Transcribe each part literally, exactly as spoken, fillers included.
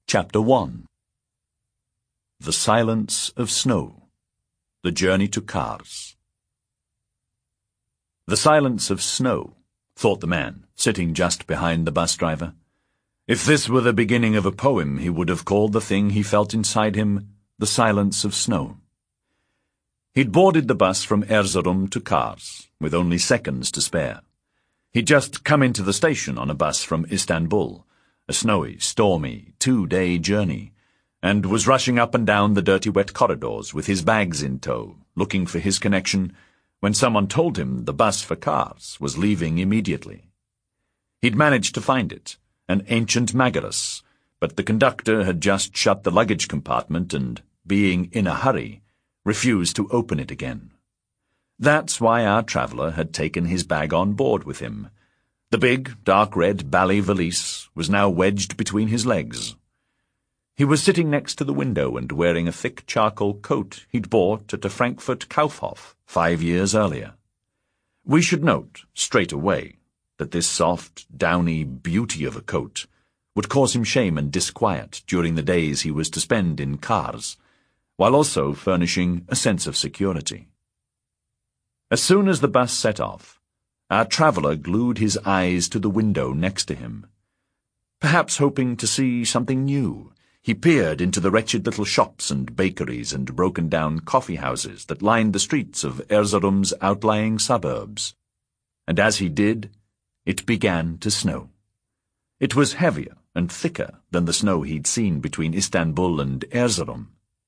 Chapter one. The Silence of Snow. The Journey to Kars. The silence of snow, thought the man, sitting just behind the bus driver. If this were the beginning of a poem, he would have called the thing he felt inside him the silence of snow. He'd boarded the bus from Erzurum to Kars, with only seconds to spare. He'd just come into the station on a bus from Istanbul, a snowy, stormy, two-day journey, and was rushing up and down the dirty wet corridors with his bags in tow, looking for his connection, when someone told him the bus for Kars was leaving immediately. He'd managed to find it, an ancient Magarus, but the conductor had just shut the luggage compartment and, being in a hurry, refused to open it again. That's why our traveller had taken his bag on board with him. The big, dark-red Bally valise was now wedged between his legs. He was sitting next to the window and wearing a thick charcoal coat he'd bought at a Frankfurt Kaufhof five years earlier. We should note, straight away, that this soft, downy beauty of a coat would cause him shame and disquiet during the days he was to spend in Kars, while also furnishing a sense of security. As soon as the bus set off, our traveller glued his eyes to the window next to him. Perhaps hoping to see something new, he peered into the wretched little shops and bakeries and broken-down coffee-houses that lined the streets of Erzurum's outlying suburbs. And as he did, it began to snow. It was heavier and thicker than the snow he'd seen between Istanbul and Erzurum.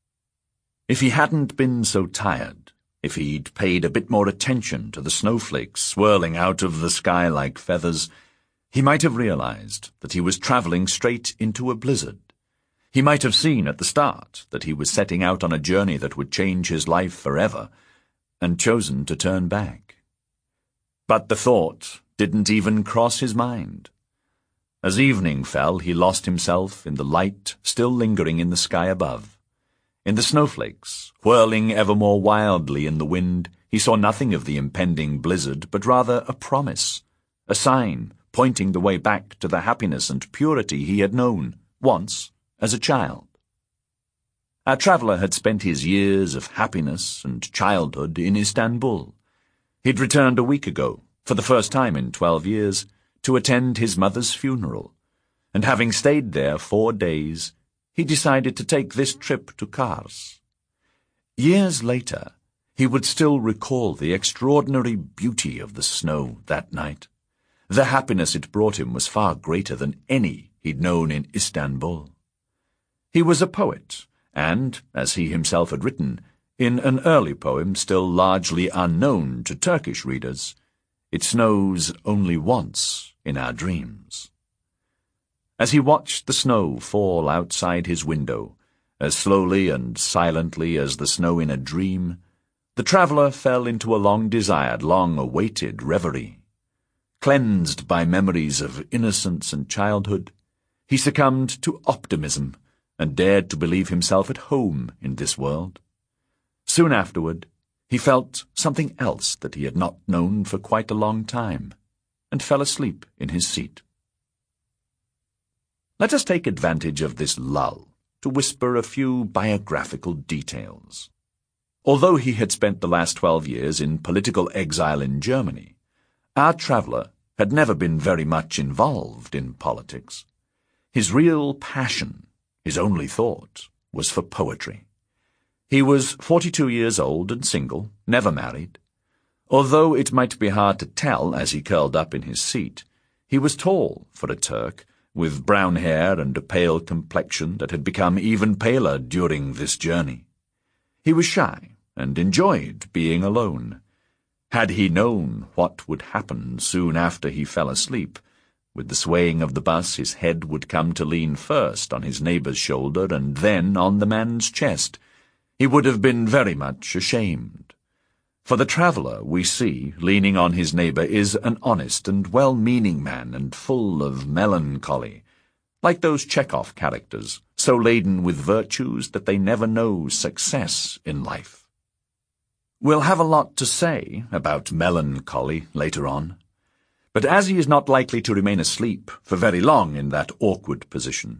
If he hadn't been so tired, if he'd paid a bit more attention to the snowflakes swirling out of the sky like feathers, he might have realized that he was traveling straight into a blizzard. He might have seen at the start that he was setting out on a journey that would change his life forever, and chosen to turn back. But the thought didn't even cross his mind. As evening fell, he lost himself in the light still lingering in the sky above. In the snowflakes, whirling ever more wildly in the wind, he saw nothing of the impending blizzard, but rather a promise, a sign pointing the way back to the happiness and purity he had known, once, as a child. Our traveller had spent his years of happiness and childhood in Istanbul. He'd returned a week ago, for the first time in twelve years, to attend his mother's funeral, and having stayed there four days, he decided to take this trip to Kars. Years later, he would still recall the extraordinary beauty of the snow that night. The happiness it brought him was far greater than any he'd known in Istanbul. He was a poet, and, as he himself had written, in an early poem still largely unknown to Turkish readers, it snows only once in our dreams. As he watched the snow fall outside his window, as slowly and silently as the snow in a dream, the traveller fell into a long-desired, long-awaited reverie. Cleansed by memories of innocence and childhood, he succumbed to optimism and dared to believe himself at home in this world. Soon afterward, he felt something else that he had not known for quite a long time, and fell asleep in his seat. Let us take advantage of this lull to whisper a few biographical details. Although he had spent the last twelve years in political exile in Germany, our traveller had never been very much involved in politics. His real passion, his only thought, was for poetry. He was forty-two years old and single, never married. Although it might be hard to tell as he curled up in his seat, he was tall for a Turk, with brown hair and a pale complexion that had become even paler during this journey. He was shy and enjoyed being alone. Had he known what would happen soon after he fell asleep, with the swaying of the bus his head would come to lean first on his neighbour's shoulder and then on the man's chest, he would have been very much ashamed. For the traveller we see, leaning on his neighbour, is an honest and well-meaning man and full of melancholy, like those Chekhov characters, so laden with virtues that they never know success in life. We'll have a lot to say about melancholy later on, but as he is not likely to remain asleep for very long in that awkward position,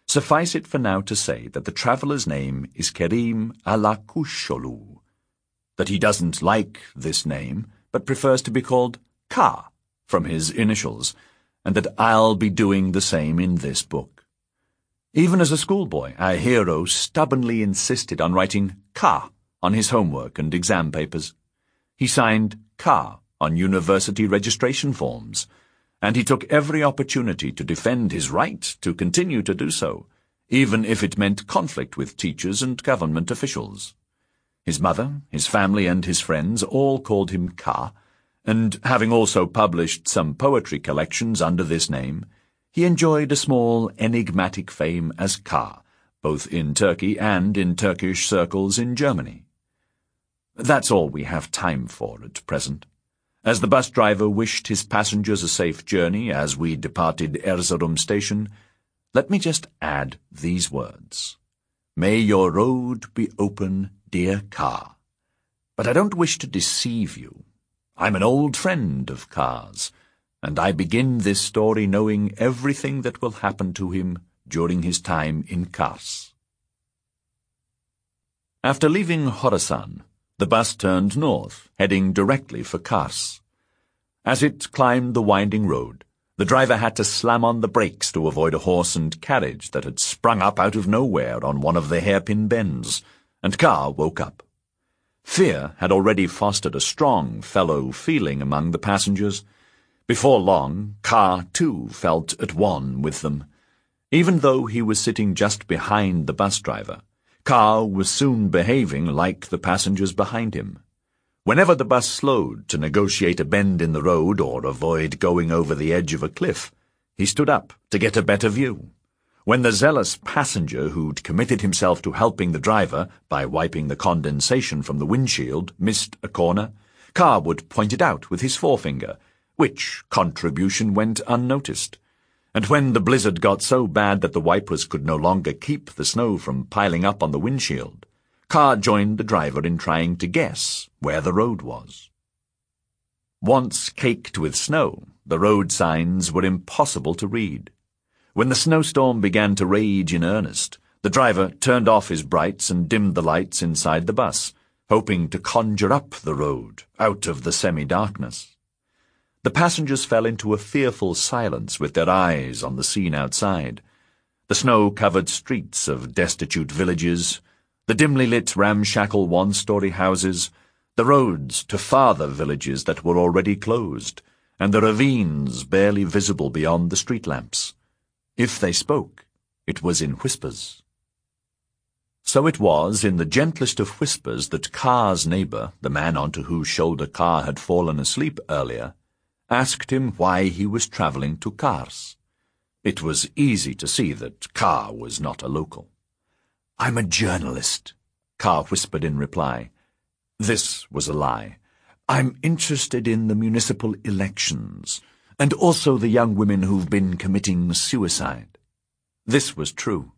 Suffice it for now to say that the traveller's name is Kerim Alakusholu, that he doesn't like this name, but prefers to be called Ka, from his initials, and that I'll be doing the same in this book. Even as a schoolboy, our hero stubbornly insisted on writing Ka on his homework and exam papers. He signed Ka on university registration forms, and he took every opportunity to defend his right to continue to do so, even if it meant conflict with teachers and government officials. His mother, his family, and his friends all called him Ka, and having also published some poetry collections under this name, he enjoyed a small enigmatic fame as Ka, both in Turkey and in Turkish circles in Germany. That's all we have time for at present. As the bus driver wished his passengers a safe journey as we departed Erzurum station, let me just add these words. May your road be open, dear Ka. But I don't wish to deceive you. I'm an old friend of Ka's, and I begin this story knowing everything that will happen to him during his time in Kars. After leaving Khorasan, the bus turned north, heading directly for Kars. As it climbed the winding road, the driver had to slam on the brakes to avoid a horse and carriage that had sprung up out of nowhere on one of the hairpin bends, and Ka woke up. Fear had already fostered a strong fellow feeling among the passengers. Before long, Ka, too, felt at one with them. Even though he was sitting just behind the bus driver, Ka was soon behaving like the passengers behind him. Whenever the bus slowed to negotiate a bend in the road or avoid going over the edge of a cliff, he stood up to get a better view. When the zealous passenger who'd committed himself to helping the driver by wiping the condensation from the windshield missed a corner, Ka would point it out with his forefinger, which contribution went unnoticed. And when the blizzard got so bad that the wipers could no longer keep the snow from piling up on the windshield, Ka joined the driver in trying to guess where the road was. Once caked with snow, the road signs were impossible to read. When the snowstorm began to rage in earnest, the driver turned off his brights and dimmed the lights inside the bus, hoping to conjure up the road out of the semi-darkness. The passengers fell into a fearful silence with their eyes on the scene outside. The snow-covered streets of destitute villages, the dimly lit ramshackle one-story houses, the roads to farther villages that were already closed, and the ravines barely visible beyond the street lamps. If they spoke, it was in whispers. So it was in the gentlest of whispers that Ka's neighbour, the man onto whose shoulder Ka had fallen asleep earlier, asked him why he was travelling to Kars. It was easy to see that Ka was not a local. "I'm a journalist," Ka whispered in reply. This was a lie. "I'm interested in the municipal elections, and also the young women who've been committing suicide." This was true.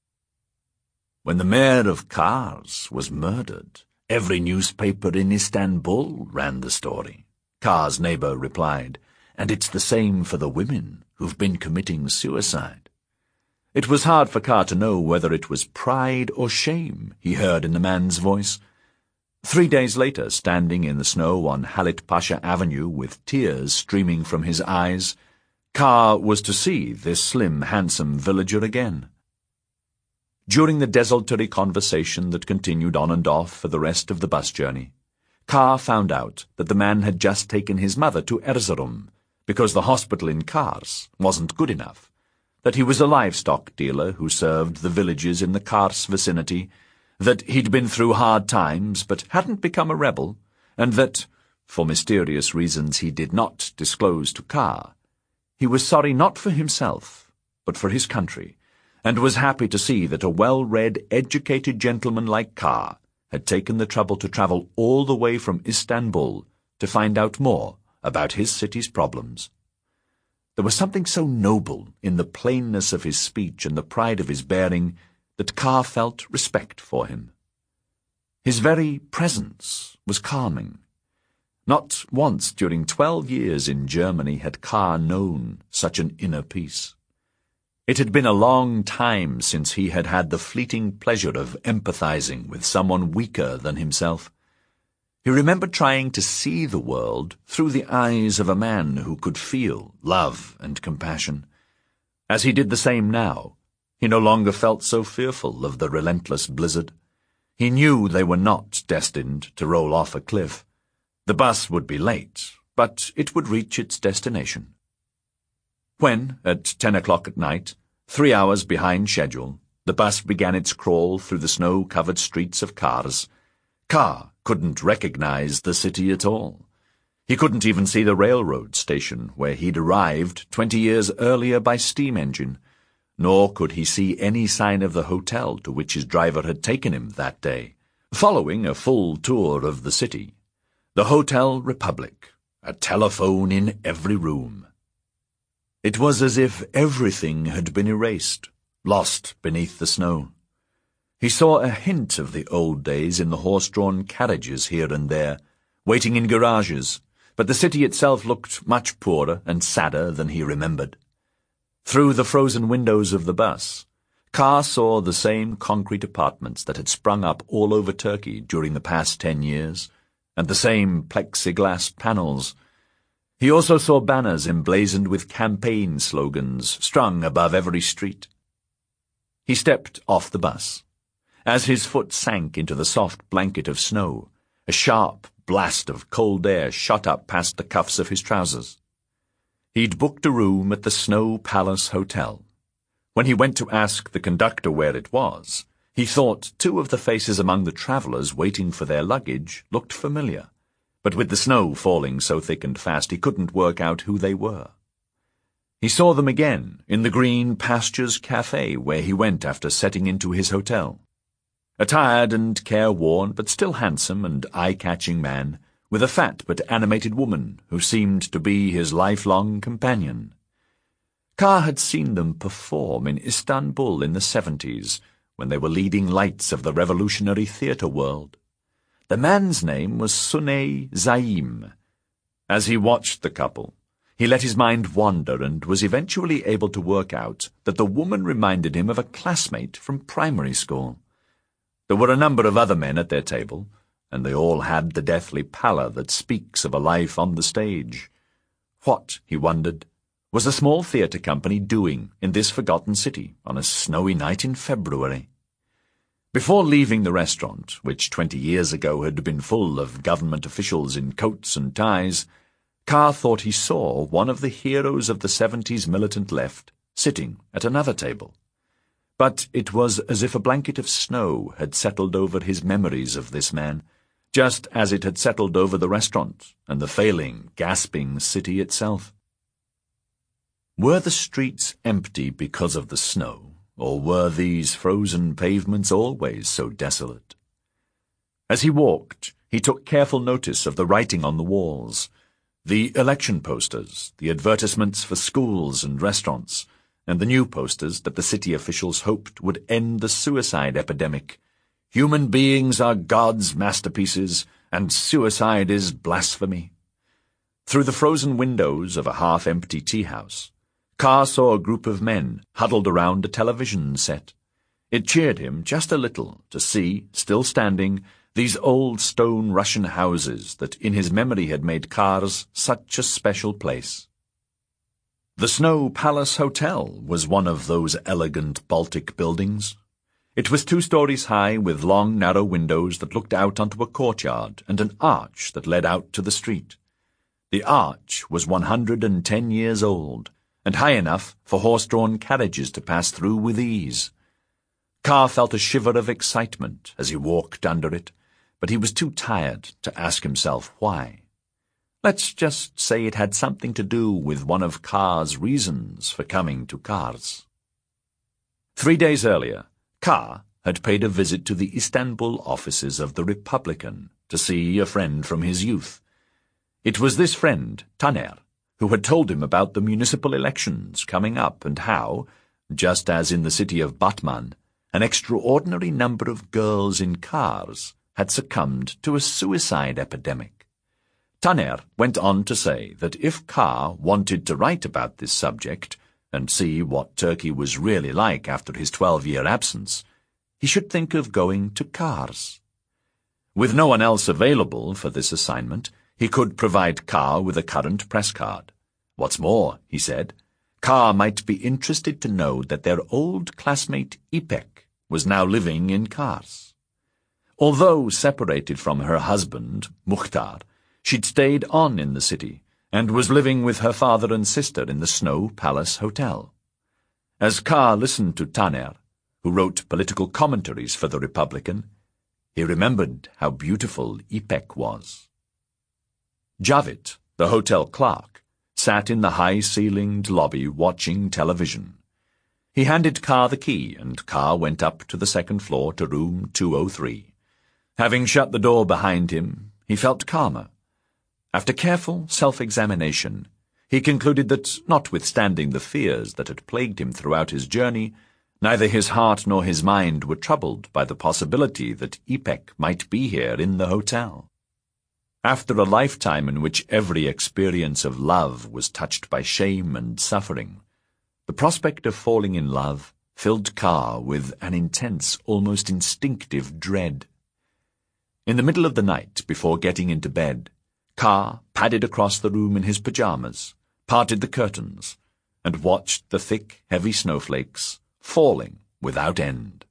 When the mayor of Kars was murdered, every newspaper in Istanbul ran the story, Ka's neighbour replied, "and it's the same for the women who've been committing suicide." It was hard for Ka to know whether it was pride or shame he heard in the man's voice. Three days later, standing in the snow on Halit Pasha Avenue with tears streaming from his eyes, Ka was to see this slim, handsome villager again. During the desultory conversation that continued on and off for the rest of the bus journey, Ka found out that the man had just taken his mother to Erzurum because the hospital in Kars wasn't good enough, that he was a livestock dealer who served the villages in the Kars vicinity, that he'd been through hard times but hadn't become a rebel, and that, for mysterious reasons he did not disclose to Ka, he was sorry not for himself, but for his country, and was happy to see that a well-read, educated gentleman like Ka had taken the trouble to travel all the way from Istanbul to find out more about his city's problems. There was something so noble in the plainness of his speech and the pride of his bearing that Ka felt respect for him. His very presence was calming. Not once during twelve years in Germany had Ka known such an inner peace. It had been a long time since he had had the fleeting pleasure of empathizing with someone weaker than himself. He remembered trying to see the world through the eyes of a man who could feel love and compassion. As he did the same now, he no longer felt so fearful of the relentless blizzard. He knew they were not destined to roll off a cliff. The bus would be late, but it would reach its destination. When, at ten o'clock at night, three hours behind schedule, the bus began its crawl through the snow-covered streets of Kars, Kar couldn't recognize the city at all. He couldn't even see the railroad station where he'd arrived twenty years earlier by steam engine, nor could he see any sign of the hotel to which his driver had taken him that day. Following a full tour of the city, the Hotel Republic, a telephone in every room. It was as if everything had been erased, lost beneath the snow. He saw a hint of the old days in the horse-drawn carriages here and there, waiting in garages, but the city itself looked much poorer and sadder than he remembered. Through the frozen windows of the bus, Kar saw the same concrete apartments that had sprung up all over Turkey during the past ten years, and the same plexiglass panels. He also saw banners emblazoned with campaign slogans strung above every street. He stepped off the bus. As his foot sank into the soft blanket of snow, a sharp blast of cold air shot up past the cuffs of his trousers. He'd booked a room at the Snow Palace Hotel. When he went to ask the conductor where it was, he thought two of the faces among the travellers waiting for their luggage looked familiar, but with the snow falling so thick and fast he couldn't work out who they were. He saw them again in the Green Pastures Cafe where he went after setting into his hotel. A tired and careworn but still handsome and eye-catching man, with a fat but animated woman who seemed to be his lifelong companion. Kar had seen them perform in Istanbul in the seventies, when they were leading lights of the revolutionary theatre world. The man's name was Sunay Zaim. As he watched the couple, he let his mind wander and was eventually able to work out that the woman reminded him of a classmate from primary school. There were a number of other men at their table, and they all had the deathly pallor that speaks of a life on the stage. What, he wondered, was the small theatre company doing in this forgotten city on a snowy night in February? Before leaving the restaurant, which twenty years ago had been full of government officials in coats and ties, Kar thought he saw one of the heroes of the seventies militant left sitting at another table. But it was as if a blanket of snow had settled over his memories of this man, just as it had settled over the restaurant and the failing, gasping city itself. Were the streets empty because of the snow, or were these frozen pavements always so desolate? As he walked, he took careful notice of the writing on the walls, the election posters, the advertisements for schools and restaurants, and the new posters that the city officials hoped would end the suicide epidemic. Human beings are God's masterpieces, and suicide is blasphemy. Through the frozen windows of a half-empty tea-house, Kar saw a group of men huddled around a television set. It cheered him just a little to see, still standing, these old stone Russian houses that in his memory had made Kars such a special place. The Snow Palace Hotel was one of those elegant Baltic buildings. It was two stories high with long, narrow windows that looked out onto a courtyard and an arch that led out to the street. The arch was one hundred and ten years old, and high enough for horse-drawn carriages to pass through with ease. Kar felt a shiver of excitement as he walked under it, but he was too tired to ask himself why. Let's just say it had something to do with one of Kar's reasons for coming to Kars. Three days earlier, Kar had paid a visit to the Istanbul offices of the Republican to see a friend from his youth. It was this friend, Taner, who had told him about the municipal elections coming up and how, just as in the city of Batman, an extraordinary number of girls in Kars had succumbed to a suicide epidemic. Taner went on to say that if Kar wanted to write about this subject, and see what Turkey was really like after his twelve-year absence, he should think of going to Kars. With no one else available for this assignment, he could provide Carr with a current press card. What's more, he said, Carr might be interested to know that their old classmate İpek was now living in Kars. Although separated from her husband, Mukhtar, she'd stayed on in the city and was living with her father and sister in the Snow Palace Hotel. As Carr listened to Taner, who wrote political commentaries for the Republican, he remembered how beautiful İpek was. Javit, the hotel clerk, sat in the high-ceilinged lobby watching television. He handed Carr the key, and Carr went up to the second floor to room two oh three. Having shut the door behind him, he felt calmer. After careful self-examination, he concluded that, notwithstanding the fears that had plagued him throughout his journey, neither his heart nor his mind were troubled by the possibility that İpek might be here in the hotel. After a lifetime in which every experience of love was touched by shame and suffering, the prospect of falling in love filled Carr with an intense, almost instinctive dread. In the middle of the night, before getting into bed, Carr padded across the room in his pajamas, parted the curtains, and watched the thick, heavy snowflakes falling without end.